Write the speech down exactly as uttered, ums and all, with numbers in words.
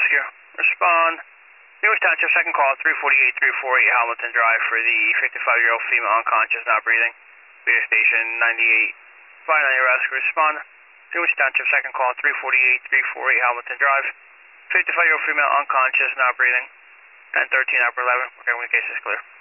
Rescue. Respond. Newest Township, second call, three forty-eight, three forty-eight Hamilton Drive for the fifty-five-year-old female unconscious, not breathing. Meter station ninety-eight. five ninety Rescue. Respond. Newest Township, second call, three forty-eight, three forty-eight Hamilton Drive. fifty-five-year-old female unconscious, not breathing. ten thirteen, upper eleven. Okay, when the case is clear.